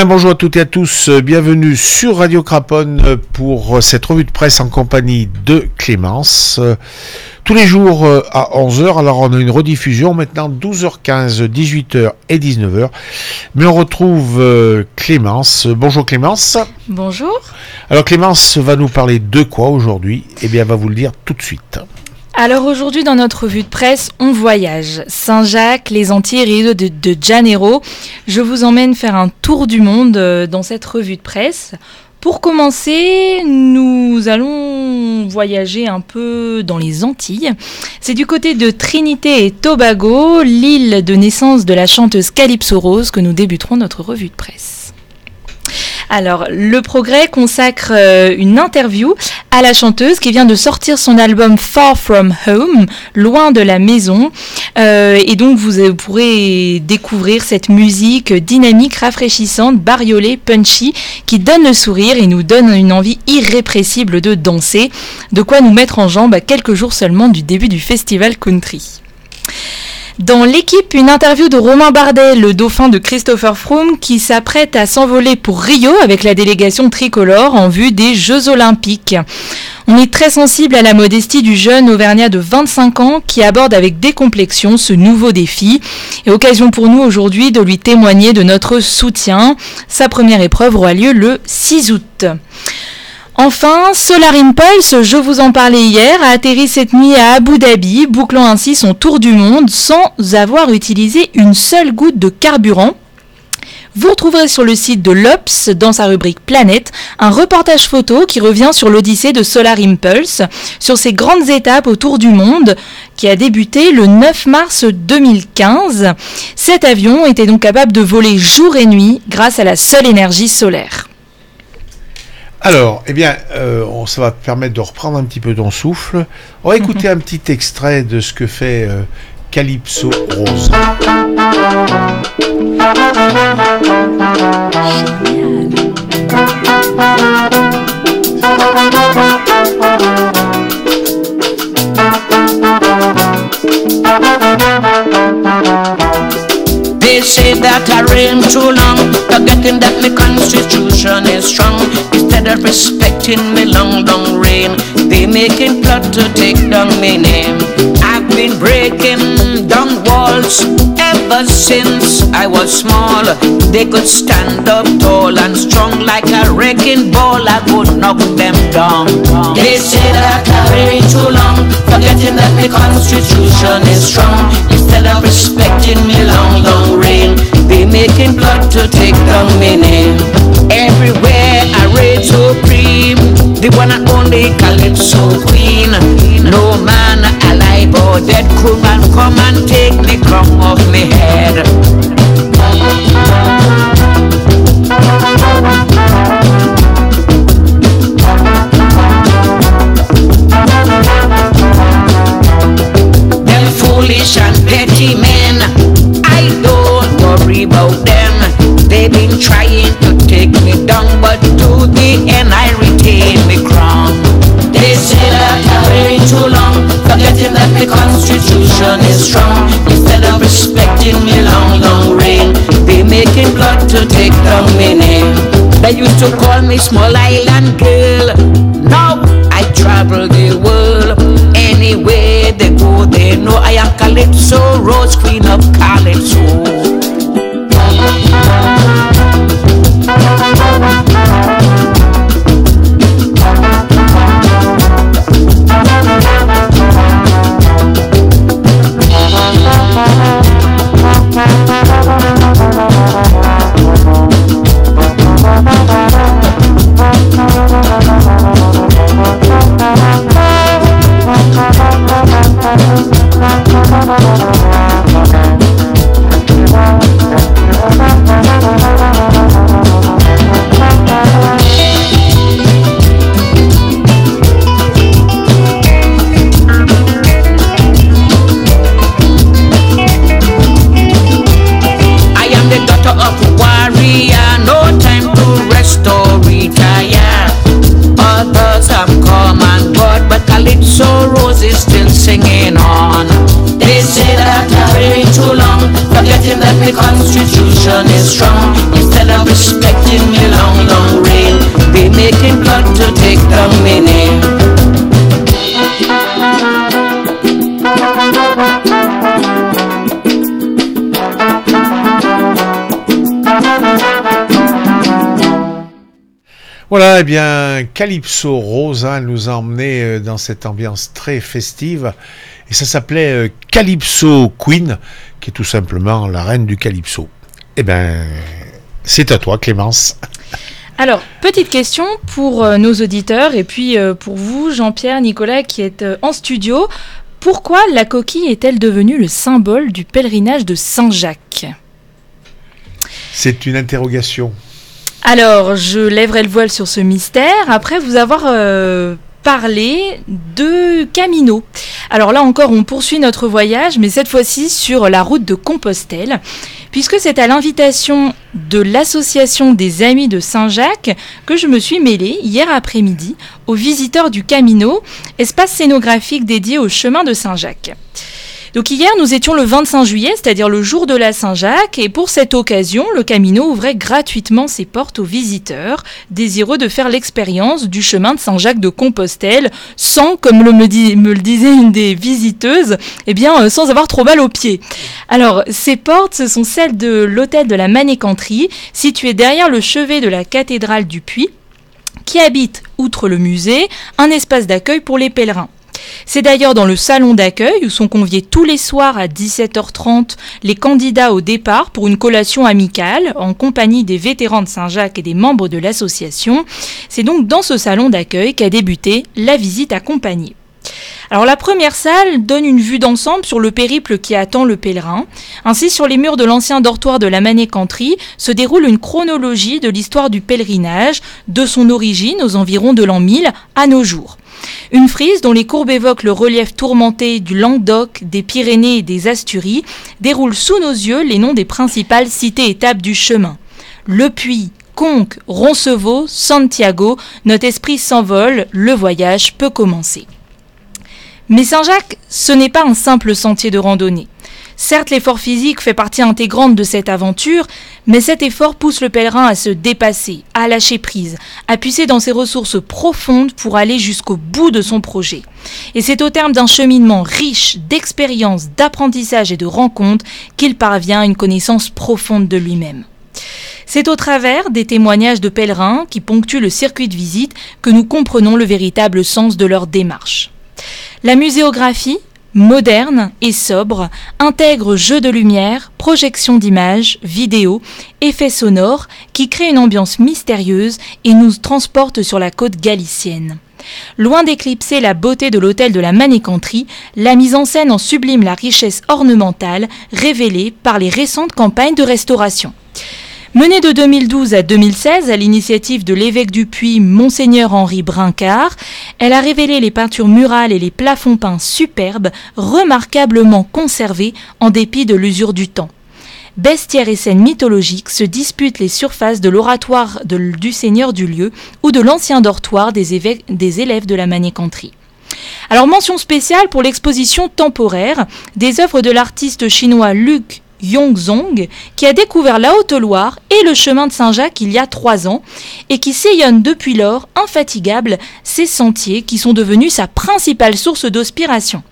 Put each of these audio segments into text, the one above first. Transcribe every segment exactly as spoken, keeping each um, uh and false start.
bien, bonjour à toutes et à tous, bienvenue sur Radio Craponne pour cette revue de presse en compagnie de Clémence. Tous les jours à onze heures, alors on a une rediffusion maintenant douze heures quinze, dix-huit heures et dix-neuf heures. Mais on retrouve Clémence. Bonjour Clémence. Bonjour. Alors Clémence va nous parler de quoi aujourd'hui ? Eh bien, elle va vous le dire tout de suite. Alors aujourd'hui dans notre revue de presse, on voyage. Saint-Jacques, les Antilles, Rio de, de Janeiro. Je vous emmène faire un tour du monde dans cette revue de presse. Pour commencer, nous allons voyager un peu dans les Antilles. C'est du côté de Trinité et Tobago, l'île de naissance de la chanteuse Calypso Rose, que nous débuterons notre revue de presse. Alors, Le Progrès consacre euh, une interview à la chanteuse qui vient de sortir son album Far From Home, Loin de la maison. Euh, et donc, vous euh, pourrez découvrir cette musique dynamique, rafraîchissante, bariolée, punchy, qui donne le sourire et nous donne une envie irrépressible de danser. De quoi nous mettre en jambe à quelques jours seulement du début du festival country. Dans l'équipe, une interview de Romain Bardet, le dauphin de Christopher Froome, qui s'apprête à s'envoler pour Rio avec la délégation tricolore en vue des Jeux Olympiques. On est très sensible à la modestie du jeune Auvergnat de vingt-cinq ans qui aborde avec décomplexion ce nouveau défi. Et occasion pour nous aujourd'hui de lui témoigner de notre soutien. Sa première épreuve aura lieu le six août. Enfin, Solar Impulse, je vous en parlais hier, a atterri cette nuit à Abu Dhabi, bouclant ainsi son tour du monde sans avoir utilisé une seule goutte de carburant. Vous retrouverez sur le site de l'O P S, dans sa rubrique Planète, un reportage photo qui revient sur l'odyssée de Solar Impulse, sur ses grandes étapes autour du monde, qui a débuté le neuf mars deux mille quinze. Cet avion était donc capable de voler jour et nuit grâce à la seule énergie solaire. Alors, eh bien, euh, on, ça va te permettre de reprendre un petit peu ton souffle. On va écouter un petit extrait de ce que fait euh, Calypso Rose. They say that I reign too long, forgetting that my constitution is strong. Instead of respecting me long, long reign, they making plot to take down my name. I've been breaking down walls ever since I was small. They could stand up tall and strong like a wrecking ball. I would knock them down. They say that I reign too long, forgetting that my constitution is strong. Instead of respecting me long, long reign, they making blood to take down my name. Everywhere I reign supreme, the one and only Calypso queen. No man alive or dead could man come and take the crown off my head. Them foolish and petty men, I don't worry about them. They've been trying to take me down, but to the end I retain my crown. They say that I reign too long, forgetting that the constitution is strong. Instead of respecting me long, long reign, they making blood to take down my name. They used to call me small island girl. Now I travel the world. Anywhere they go, they know I am Calypso Rose, queen of Calypso. Constitution is strong. Instead of respect Voilà, eh bien, Calypso Rose hein, nous a emmenés dans cette ambiance très festive. Et ça s'appelait Calypso Queen, qui est tout simplement la reine du Calypso. Eh bien, c'est à toi, Clémence. Alors, petite question pour euh, nos auditeurs et puis euh, pour vous, Jean-Pierre, Nicolas, qui êtes euh, en studio. Pourquoi la coquille est-elle devenue le symbole du pèlerinage de Saint-Jacques ? C'est une interrogation. Alors, je lèverai le voile sur ce mystère après vous avoir euh, parlé de Camino. Alors là encore, on poursuit notre voyage, mais cette fois-ci sur la route de Compostelle, puisque c'est à l'invitation de l'association des Amis de Saint-Jacques que je me suis mêlée hier après-midi aux visiteurs du Camino, espace scénographique dédié au chemin de Saint-Jacques. Donc hier, nous étions le vingt-cinq juillet, c'est-à-dire le jour de la Saint-Jacques, et pour cette occasion, le Camino ouvrait gratuitement ses portes aux visiteurs, désireux de faire l'expérience du chemin de Saint-Jacques de Compostelle, sans, comme le me, dit, me le disait une des visiteuses, eh bien, euh, sans avoir trop mal aux pieds. Alors, ces portes, ce sont celles de l'hôtel de la Manécanterie, situé derrière le chevet de la cathédrale du Puy, qui habite, outre le musée, un espace d'accueil pour les pèlerins. C'est d'ailleurs dans le salon d'accueil où sont conviés tous les soirs à dix-sept heures trente les candidats au départ pour une collation amicale en compagnie des vétérans de Saint-Jacques et des membres de l'association. C'est donc dans ce salon d'accueil qu'a débuté la visite accompagnée. Alors la première salle donne une vue d'ensemble sur le périple qui attend le pèlerin. Ainsi, sur les murs de l'ancien dortoir de la Manécanterie se déroule une chronologie de l'histoire du pèlerinage, de son origine aux environs de l'an mille à nos jours. Une frise dont les courbes évoquent le relief tourmenté du Languedoc, des Pyrénées et des Asturies déroule sous nos yeux les noms des principales cités-étapes du chemin. Le Puy, Conques, Roncevaux, Santiago, notre esprit s'envole, le voyage peut commencer. Mais Saint-Jacques, ce n'est pas un simple sentier de randonnée. Certes, l'effort physique fait partie intégrante de cette aventure, mais cet effort pousse le pèlerin à se dépasser, à lâcher prise, à puiser dans ses ressources profondes pour aller jusqu'au bout de son projet. Et c'est au terme d'un cheminement riche d'expériences, d'apprentissage et de rencontres qu'il parvient à une connaissance profonde de lui-même. C'est au travers des témoignages de pèlerins qui ponctuent le circuit de visite que nous comprenons le véritable sens de leur démarche. La muséographie, moderne et sobre, intègre jeux de lumière, projections d'images, vidéos, effets sonores qui créent une ambiance mystérieuse et nous transportent sur la côte galicienne. Loin d'éclipser la beauté de l'hôtel de la Manécanterie, la mise en scène en sublime la richesse ornementale révélée par les récentes campagnes de restauration. Menée de deux mille douze à deux mille seize à l'initiative de l'évêque du Puy, Monseigneur Henri Brincard, elle a révélé les peintures murales et les plafonds peints superbes, remarquablement conservés en dépit de l'usure du temps. Bestiaires et scènes mythologiques se disputent les surfaces de l'oratoire de, du seigneur du lieu ou de l'ancien dortoir des, évêques, des élèves de la Manécanterie. Alors mention spéciale pour l'exposition temporaire des œuvres de l'artiste chinois Luc Yongzong, qui a découvert la Haute-Loire et le chemin de Saint-Jacques il y a trois ans et qui sillonne depuis lors, infatigable, ces sentiers qui sont devenus sa principale source d'inspiration.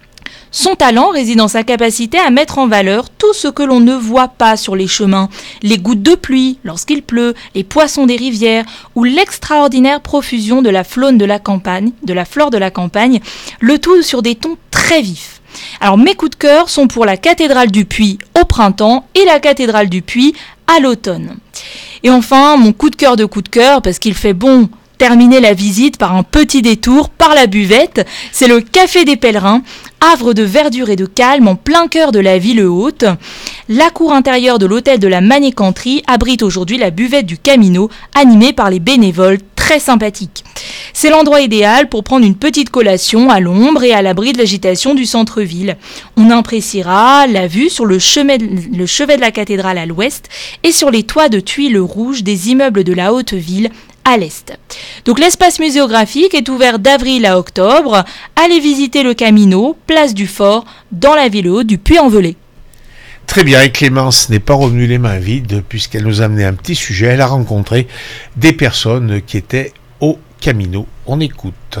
Son talent réside dans sa capacité à mettre en valeur tout ce que l'on ne voit pas sur les chemins, les gouttes de pluie lorsqu'il pleut, les poissons des rivières ou l'extraordinaire profusion de la faune de la campagne, de la flore de la campagne, le tout sur des tons très vifs. Alors mes coups de cœur sont pour la cathédrale du Puy au printemps et la cathédrale du Puy à l'automne. Et enfin, mon coup de cœur de coup de cœur, parce qu'il fait bon terminer la visite par un petit détour par la buvette, c'est le Café des Pèlerins, havre de verdure et de calme en plein cœur de la ville haute. La cour intérieure de l'hôtel de la Manécanterie abrite aujourd'hui la buvette du Camino, animée par les bénévoles très sympathiques. C'est l'endroit idéal pour prendre une petite collation à l'ombre et à l'abri de l'agitation du centre-ville. On appréciera la vue sur le chevet, le chevet de la cathédrale à l'ouest et sur les toits de tuiles rouges des immeubles de la haute ville à l'est. Donc l'espace muséographique est ouvert d'avril à octobre. Allez visiter le Camino, place du Fort, dans la ville haute du Puy-en-Velay. Très bien, et Clémence n'est pas revenue les mains vides puisqu'elle nous a amené un petit sujet. Elle a rencontré des personnes qui étaient au Camino. On écoute.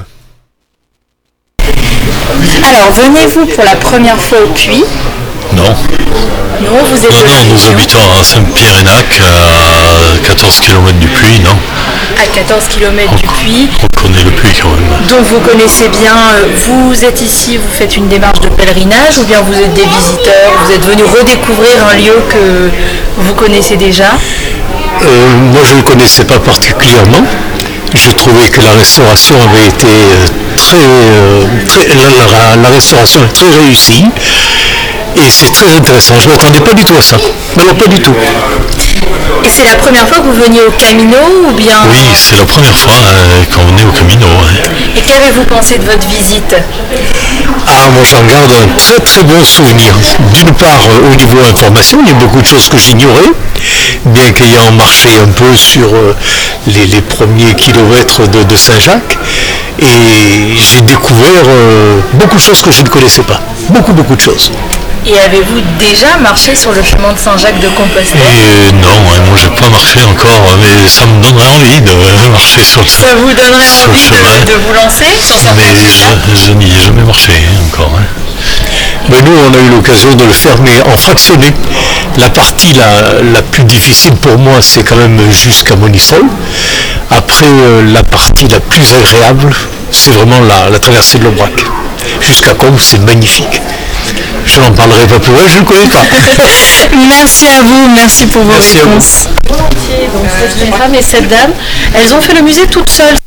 Alors, venez-vous pour la première fois au Puy ? Non. Non, vous êtes non, non, nous habitons à Saint-Pierre-et-Nac, à quatorze kilomètres du Puy, non. à quatorze kilomètres du puits. On connaît le puits quand même. Donc vous connaissez bien, vous êtes ici, vous faites une démarche de pèlerinage ou bien vous êtes des visiteurs, vous êtes venus redécouvrir un lieu que vous connaissez déjà? euh, Moi je ne le connaissais pas particulièrement. Je trouvais que la restauration avait été très, euh, très la, la, la restauration est très réussie et c'est très intéressant. Je ne m'attendais pas du tout à ça. Non, pas du tout. Et c'est la première fois que vous veniez au Camino ou bien? Oui, c'est la première fois euh, qu'on est au Camino. Hein. Et qu'avez-vous pensé de votre visite? Ah, moi j'en garde un très très bon souvenir. D'une part, euh, au niveau information, il y a beaucoup de choses que j'ignorais, bien qu'ayant marché un peu sur euh, les, les premiers kilomètres de, de Saint-Jacques, et j'ai découvert euh, beaucoup de choses que je ne connaissais pas. Beaucoup, beaucoup de choses. Et avez-vous déjà marché sur le chemin de Saint-Jacques de Compostelle? Et non, hein, moi j'ai pas marché encore, mais ça me donnerait envie de marcher sur le chemin. Ça vous donnerait envie de, de vous lancer sur certains Mais je, je n'y ai jamais marché hein, encore. Hein. Mais nous, on a eu l'occasion de le faire, mais en fractionné. La partie la, la plus difficile pour moi, c'est quand même jusqu'à Monistrol. Après, euh, la partie la plus agréable, c'est vraiment la, la traversée de l'Aubrac. Jusqu'à Combe, c'est magnifique. Je n'en parlerai pas plus loin, je ne le connais pas. Merci à vous, merci pour vos merci réponses. Donc cette jeune femme et cette dame, elles ont fait le musée toutes seules.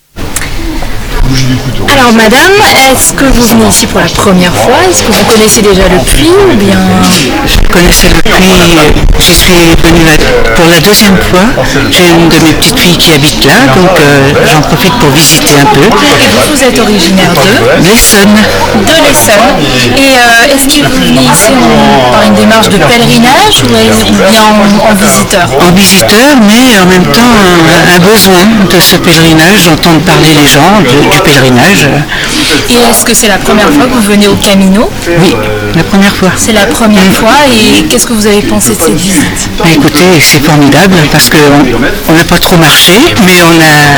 Alors madame, est-ce que vous venez ici pour la première fois? Est-ce que vous connaissez déjà le puits ou bien... Je connaissais le puits, j'y suis venue pour la deuxième fois. J'ai une de mes petites filles qui habite là, donc euh, j'en profite pour visiter un peu. Et vous, vous êtes originaire de l'Essonne. De l'Essonne. Et euh, est-ce que vous venez ici en, par une démarche de pèlerinage ou bien en, en visiteur? En visiteur, mais en même temps un, un besoin de ce pèlerinage, d'entendre parler les gens de, du pèlerinage. Et est-ce que c'est la première fois que vous venez au Camino? Oui, la première fois. C'est la première mmh. fois, et qu'est-ce que vous avez pensé de cette visite? Bah, écoutez, c'est formidable parce qu'on n'a pas trop marché, mais on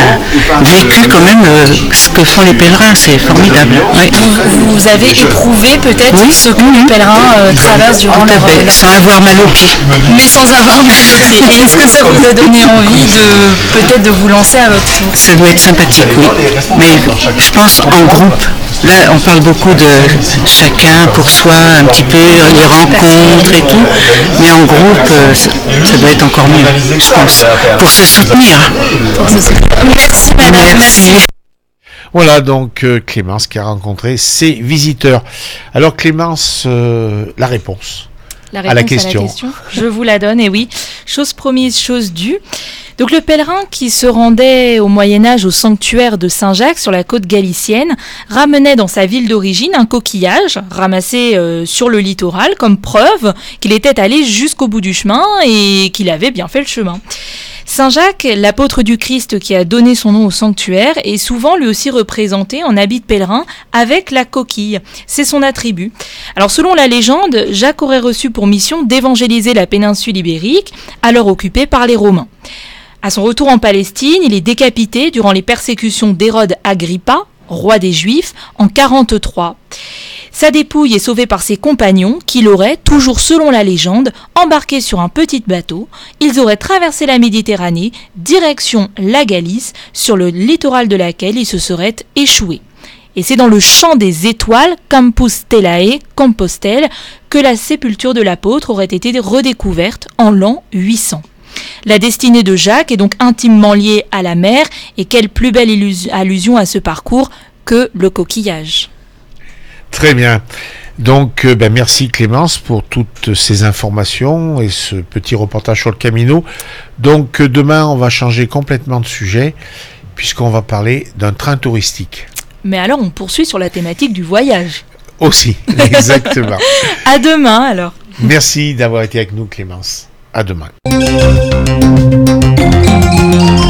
a vécu quand même euh, ce que font les pèlerins, c'est formidable. Oui. Vous, vous avez éprouvé peut-être oui. ce que mmh. les pèlerins euh, traversent durant leur fait, sans avoir mal aux pieds. Mais sans avoir mal aux pieds. Et est-ce que ça vous a donné envie de peut-être de vous lancer à votre tour? Ça doit être sympathique, oui. Mais je pense en groupe. Là, on parle beaucoup de chacun pour soi, un petit peu, les rencontres et tout. Mais en groupe, ça, ça doit être encore mieux, je pense, pour se soutenir. Pour se soutenir. Merci, madame. Merci. Voilà donc euh, Clémence qui a rencontré ses visiteurs. Alors Clémence, euh, la réponse. La réponse à la question. À la question, je vous la donne, et oui, chose promise, chose due. Donc le pèlerin qui se rendait au Moyen-Âge au sanctuaire de Saint-Jacques sur la côte galicienne ramenait dans sa ville d'origine un coquillage ramassé euh, sur le littoral comme preuve qu'il était allé jusqu'au bout du chemin et qu'il avait bien fait le chemin. Saint-Jacques, l'apôtre du Christ qui a donné son nom au sanctuaire, est souvent lui aussi représenté en habit de pèlerin avec la coquille. C'est son attribut. Alors selon la légende, Jacques aurait reçu pour mission d'évangéliser la péninsule ibérique, alors occupée par les Romains. À son retour en Palestine, il est décapité durant les persécutions d'Hérode Agrippa, roi des Juifs, en quarante-trois. Sa dépouille est sauvée par ses compagnons qui l'auraient, toujours selon la légende, embarqué sur un petit bateau. Ils auraient traversé la Méditerranée, direction la Galice, sur le littoral de laquelle ils se seraient échoués. Et c'est dans le champ des étoiles, Campus Stellae, Compostelle, que la sépulture de l'apôtre aurait été redécouverte en l'an huit cents. La destinée de Jacques est donc intimement liée à la mer, et quelle plus belle illus- allusion à ce parcours que le coquillage. Très bien. Donc, euh, ben, merci Clémence pour toutes ces informations et ce petit reportage sur le Camino. Donc, euh, demain, on va changer complètement de sujet puisqu'on va parler d'un train touristique. Mais alors, on poursuit sur la thématique du voyage. Aussi, exactement. À demain, alors. Merci d'avoir été avec nous, Clémence. À demain.